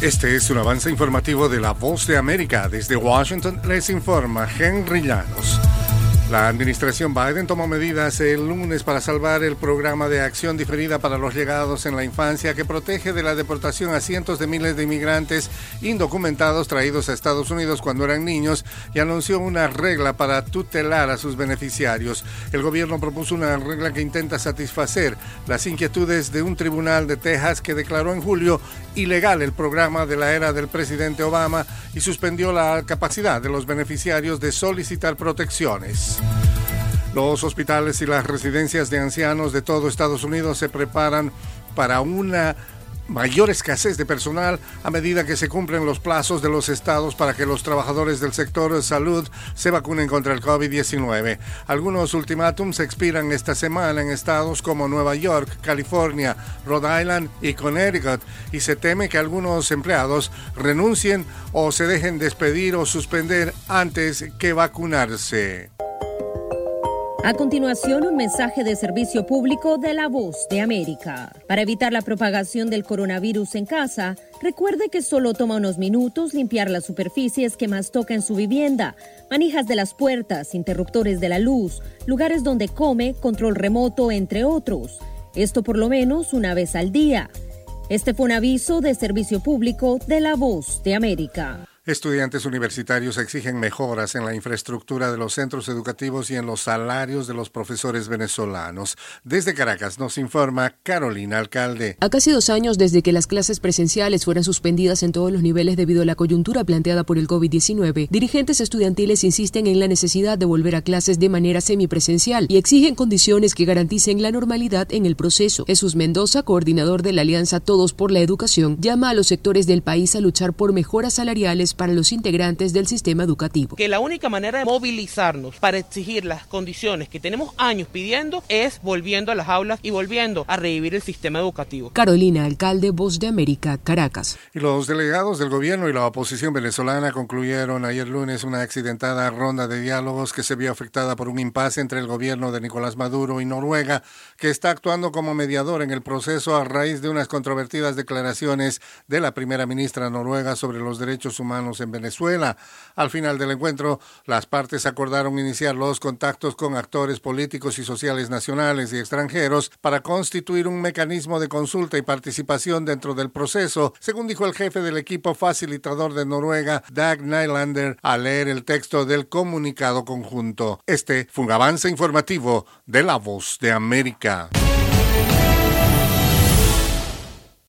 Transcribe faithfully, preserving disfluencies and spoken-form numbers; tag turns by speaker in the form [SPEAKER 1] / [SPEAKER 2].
[SPEAKER 1] Este es un avance informativo de La Voz de América. Desde Washington les informa Henry Llanos. La administración Biden tomó medidas el lunes para salvar el programa de acción diferida para los llegados en la infancia que protege de la deportación a cientos de miles de inmigrantes indocumentados traídos a Estados Unidos cuando eran niños y anunció una regla para tutelar a sus beneficiarios. El gobierno propuso una regla que intenta satisfacer las inquietudes de un tribunal de Texas que declaró en julio ilegal el programa de la era del presidente Obama y suspendió la capacidad de los beneficiarios de solicitar protecciones. Los hospitales y las residencias de ancianos de todo Estados Unidos se preparan para una mayor escasez de personal a medida que se cumplen los plazos de los estados para que los trabajadores del sector de salud se vacunen contra el COVID diecinueve. Algunos ultimátums expiran esta semana en estados como Nueva York, California, Rhode Island y Connecticut, y se teme que algunos empleados renuncien o se dejen despedir o suspender antes que vacunarse.
[SPEAKER 2] A continuación, un mensaje de servicio público de La Voz de América. Para evitar la propagación del coronavirus en casa, recuerde que solo toma unos minutos limpiar las superficies que más toca en su vivienda, manijas de las puertas, interruptores de la luz, lugares donde come, control remoto, entre otros. Esto por lo menos una vez al día. Este fue un aviso de servicio público de La Voz de América.
[SPEAKER 1] Estudiantes universitarios exigen mejoras en la infraestructura de los centros educativos y en los salarios de los profesores venezolanos. Desde Caracas nos informa Carolina Alcalde.
[SPEAKER 3] A casi dos años desde que las clases presenciales fueran suspendidas en todos los niveles debido a la coyuntura planteada por el COVID diecinueve, dirigentes estudiantiles insisten en la necesidad de volver a clases de manera semipresencial y exigen condiciones que garanticen la normalidad en el proceso. Jesús Mendoza, coordinador de la Alianza Todos por la Educación, llama a los sectores del país a luchar por mejoras salariales para los integrantes del sistema educativo.
[SPEAKER 4] Que la única manera de movilizarnos para exigir las condiciones que tenemos años pidiendo es volviendo a las aulas y volviendo a revivir el sistema educativo.
[SPEAKER 3] Carolina Alcalde, Voz de América, Caracas.
[SPEAKER 1] Y los delegados del gobierno y la oposición venezolana concluyeron ayer lunes una accidentada ronda de diálogos que se vio afectada por un impasse entre el gobierno de Nicolás Maduro y Noruega, que está actuando como mediador en el proceso a raíz de unas controvertidas declaraciones de la primera ministra noruega sobre los derechos humanos en Venezuela. Al final del encuentro, las partes acordaron iniciar los contactos con actores políticos y sociales nacionales y extranjeros para constituir un mecanismo de consulta y participación dentro del proceso, según dijo el jefe del equipo facilitador de Noruega, Dag Nylander, al leer el texto del comunicado conjunto. Este fue un avance informativo de La Voz de América.